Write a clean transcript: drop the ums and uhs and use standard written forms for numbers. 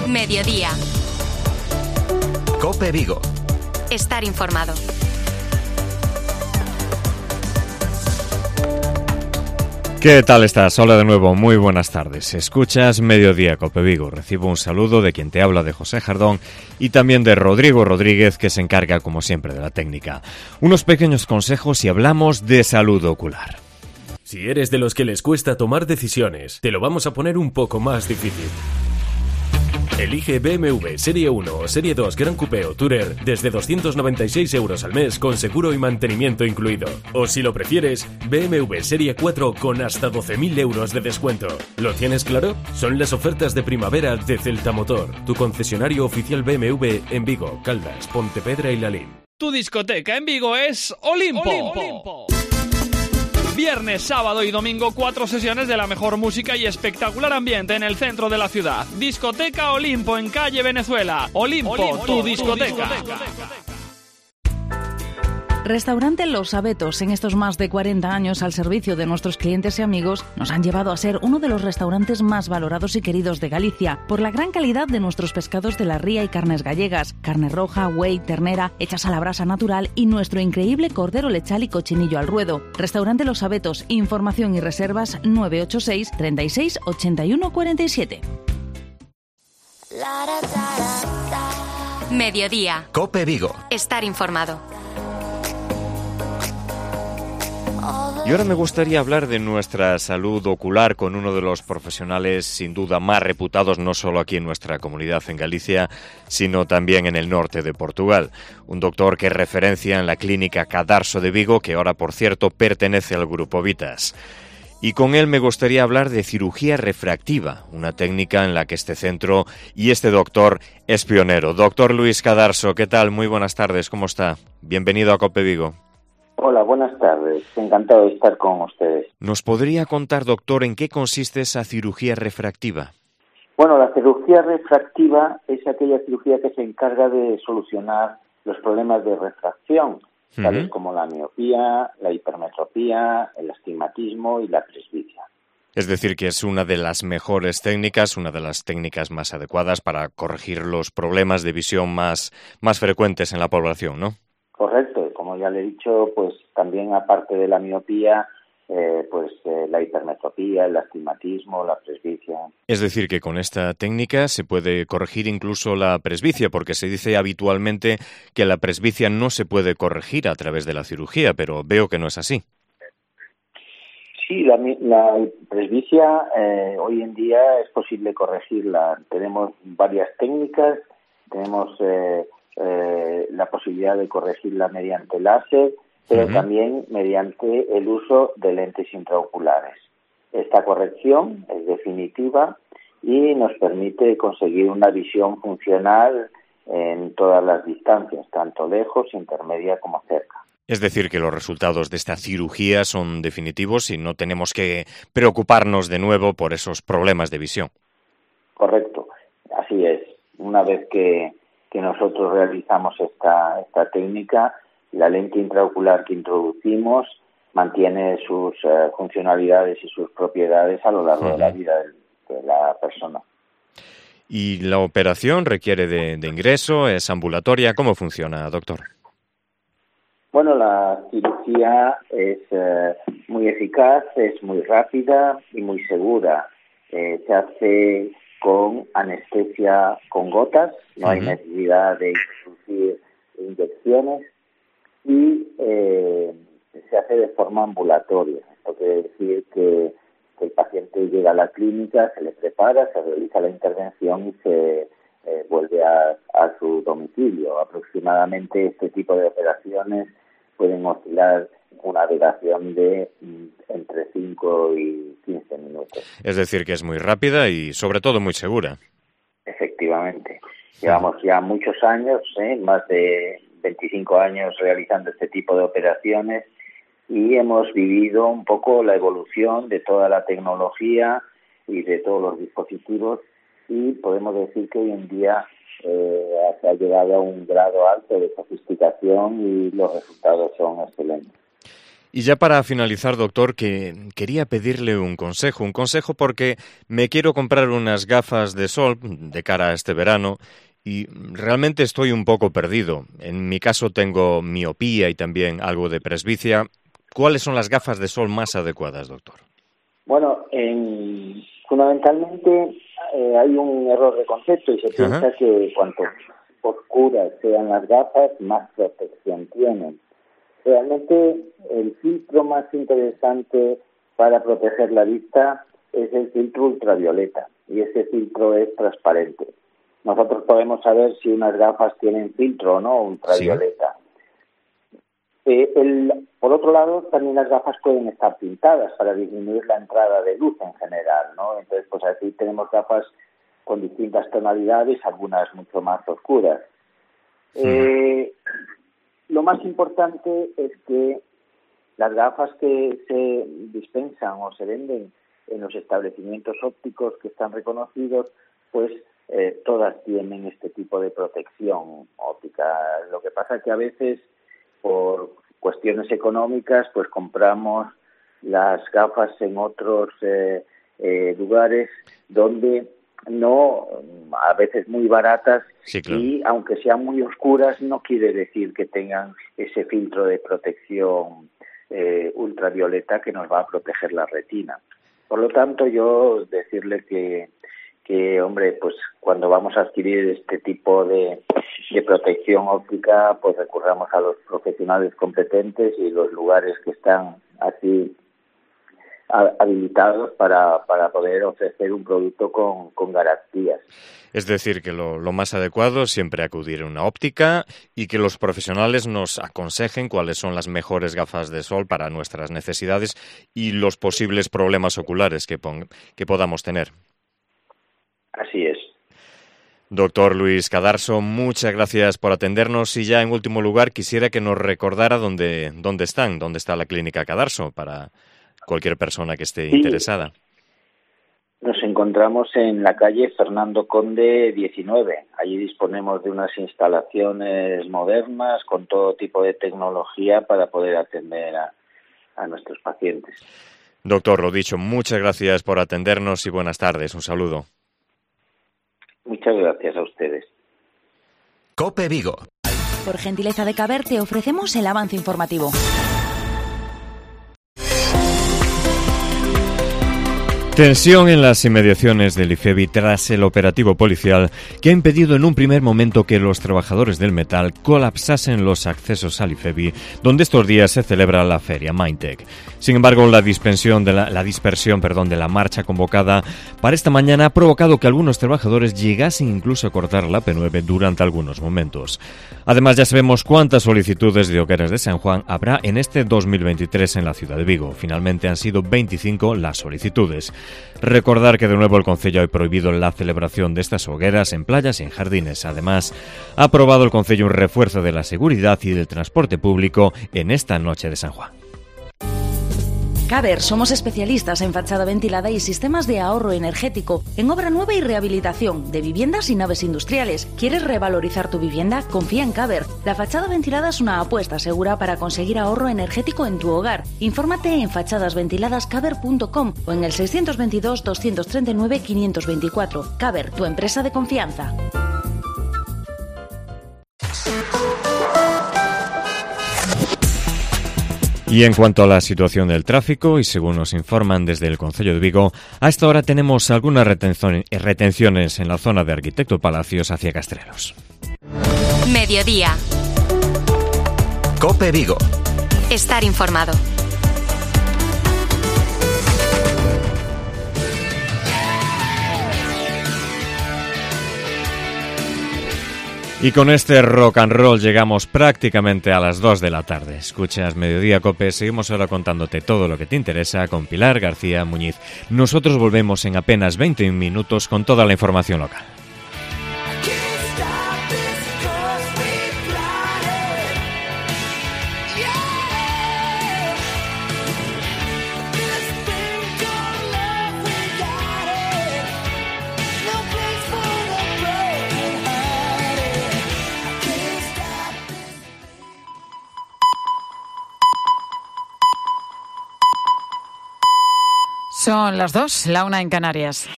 Mediodía. COPE Vigo. Estar informado. ¿Qué tal estás? Hola de nuevo, muy buenas tardes. Escuchas Mediodía COPE Vigo. Recibo un saludo de quien te habla, de José Jardón, y también de Rodrigo Rodríguez, que se encarga, como siempre, de la técnica. Unos pequeños consejos y hablamos de salud ocular. Si eres de los que les cuesta tomar decisiones, te lo vamos a poner un poco más difícil. Elige BMW Serie 1 o Serie 2 Gran Coupé o Tourer desde 296 € al mes con seguro y mantenimiento incluido. O si lo prefieres, BMW Serie 4 con hasta 12.000 € de descuento. ¿Lo tienes claro? Son las ofertas de primavera de Celta Motor, tu concesionario oficial BMW en Vigo, Caldas, Pontevedra y Lalín. Tu discoteca en Vigo es Olimpo. Viernes, sábado y domingo, 4 sesiones de la mejor música y espectacular ambiente en el centro de la ciudad. Discoteca Olimpo en calle Venezuela. Olimpo, tu discoteca. Restaurante Los Abetos, en estos más de 40 años al servicio de nuestros clientes y amigos, nos han llevado a ser uno de los restaurantes más valorados y queridos de Galicia por la gran calidad de nuestros pescados de la ría y carnes gallegas, carne roja, buey, ternera, hechas a la brasa natural y nuestro increíble cordero lechal y cochinillo al ruedo. Restaurante Los Abetos, información y reservas 986 36 81 47. Mediodía. COPE Vigo. Estar informado. Y ahora me gustaría hablar de nuestra salud ocular con uno de los profesionales sin duda más reputados, no solo aquí en nuestra comunidad en Galicia, sino también en el norte de Portugal. Un doctor que es referencia en la clínica Cadarso de Vigo, que ahora, por cierto, pertenece al Grupo Vitas. Y con él me gustaría hablar de cirugía refractiva, una técnica en la que este centro y este doctor es pionero. Doctor Luis Cadarso, ¿qué tal? Muy buenas tardes, ¿cómo está? Bienvenido a COPE Vigo. Hola, buenas tardes. Encantado de estar con ustedes. ¿Nos podría contar, doctor, en qué consiste esa cirugía refractiva? Bueno, la cirugía refractiva es aquella cirugía que se encarga de solucionar los problemas de refracción, tales como la miopía, la hipermetropía, el astigmatismo y la presbicia. Es decir, que es una de las mejores técnicas, una de las técnicas más adecuadas para corregir los problemas de visión más frecuentes en la población, ¿no? Correcto. Como ya le he dicho, pues también aparte de la miopía, la hipermetropía, el astigmatismo, la presbicia. Es decir, que con esta técnica se puede corregir incluso la presbicia, porque se dice habitualmente que la presbicia no se puede corregir a través de la cirugía, pero veo que no es así. Sí, la presbicia hoy en día es posible corregirla. Tenemos varias técnicas, tenemos la posibilidad de corregirla mediante láser, pero también mediante el uso de lentes intraoculares. Esta corrección es definitiva y nos permite conseguir una visión funcional en todas las distancias, tanto lejos, intermedia como cerca. Es decir, que los resultados de esta cirugía son definitivos y no tenemos que preocuparnos de nuevo por esos problemas de visión. Correcto, así es. Una vez que nosotros realizamos esta técnica, la lente intraocular que introducimos mantiene sus funcionalidades y sus propiedades a lo largo de la vida de la persona. ¿Y la operación requiere de ingreso? ¿Es ambulatoria? ¿Cómo funciona, doctor? Bueno, la cirugía es muy eficaz, es muy rápida y muy segura. Se hace con anestesia con gotas, no hay necesidad de introducir inyecciones y se hace de forma ambulatoria. Esto quiere decir que el paciente llega a la clínica, se le prepara, se realiza la intervención y se vuelve a su domicilio. Aproximadamente este tipo de operaciones pueden oscilar una duración de entre 5 y 15 minutos. Es decir, que es muy rápida y sobre todo muy segura. Efectivamente. Llevamos ya muchos años, más de 25 años realizando este tipo de operaciones y hemos vivido un poco la evolución de toda la tecnología y de todos los dispositivos y podemos decir que hoy en día se ha llegado a un grado alto de sofisticación y los resultados son excelentes. Y ya para finalizar, doctor, que quería pedirle un consejo porque me quiero comprar unas gafas de sol de cara a este verano y realmente estoy un poco perdido. En mi caso tengo miopía y también algo de presbicia. ¿Cuáles son las gafas de sol más adecuadas, doctor? Bueno, fundamentalmente hay un error de concepto y se piensa que cuanto oscuras sean las gafas, más protección tienen. Realmente el filtro más interesante para proteger la vista es el filtro ultravioleta y ese filtro es transparente. Nosotros podemos saber si unas gafas tienen filtro o no ultravioleta. Sí. Por otro lado, también las gafas pueden estar pintadas para disminuir la entrada de luz en general, ¿no? Entonces, pues aquí tenemos gafas con distintas tonalidades, algunas mucho más oscuras. Lo más importante es que las gafas que se dispensan o se venden en los establecimientos ópticos que están reconocidos, pues todas tienen este tipo de protección óptica. Lo que pasa es que a veces, por cuestiones económicas, pues compramos las gafas en otros lugares donde no, a veces muy baratas, sí, claro. Y aunque sean muy oscuras no quiere decir que tengan ese filtro de protección ultravioleta que nos va a proteger la retina. Por lo tanto, yo decirle que hombre, pues cuando vamos a adquirir este tipo de protección óptica, pues recurramos a los profesionales competentes y los lugares que están así habilitados para poder ofrecer un producto con garantías. Es decir, que lo más adecuado es siempre acudir a una óptica y que los profesionales nos aconsejen cuáles son las mejores gafas de sol para nuestras necesidades y los posibles problemas oculares que podamos tener. Así es. Doctor Luis Cadarso, muchas gracias por atendernos y ya en último lugar quisiera que nos recordara dónde está la clínica Cadarso para cualquier persona que esté interesada. Nos encontramos en la calle Fernando Conde 19. Allí disponemos de unas instalaciones modernas con todo tipo de tecnología para poder atender a nuestros pacientes. Doctor, lo dicho, muchas gracias por atendernos y buenas tardes. Un saludo. Muchas gracias a ustedes. COPE Vigo. Por gentileza de Caber te ofrecemos el avance informativo. Tensión en las inmediaciones del IFEBI tras el operativo policial que ha impedido en un primer momento que los trabajadores del metal colapsasen los accesos al IFEBI, donde estos días se celebra la feria Mindtech. Sin embargo, la dispersión de la marcha convocada para esta mañana ha provocado que algunos trabajadores llegasen incluso a cortar la P9 durante algunos momentos. Además, ya sabemos cuántas solicitudes de hogueras de San Juan habrá en este 2023 en la ciudad de Vigo. Finalmente han sido 25 las solicitudes. Recordar que de nuevo el Concello ha prohibido la celebración de estas hogueras en playas y en jardines. Además, ha aprobado el Concello un refuerzo de la seguridad y del transporte público en esta noche de San Juan. Caber, somos especialistas en fachada ventilada y sistemas de ahorro energético, en obra nueva y rehabilitación de viviendas y naves industriales. ¿Quieres revalorizar tu vivienda? Confía en Caber. La fachada ventilada es una apuesta segura para conseguir ahorro energético en tu hogar. Infórmate en fachadasventiladascaber.com o en el 622 239 524. Caber, tu empresa de confianza. Y en cuanto a la situación del tráfico, y según nos informan desde el Concello de Vigo, a esta hora tenemos algunas retenciones en la zona de Arquitecto Palacios hacia Castrelos. Mediodía. COPE Vigo. Estar informado. Y con este rock and roll llegamos prácticamente a las 2 de la tarde. Escuchas Mediodía COPE, seguimos ahora contándote todo lo que te interesa con Pilar García Muñiz. Nosotros volvemos en apenas 20 minutos con toda la información local. Son las 2, la 1 en Canarias.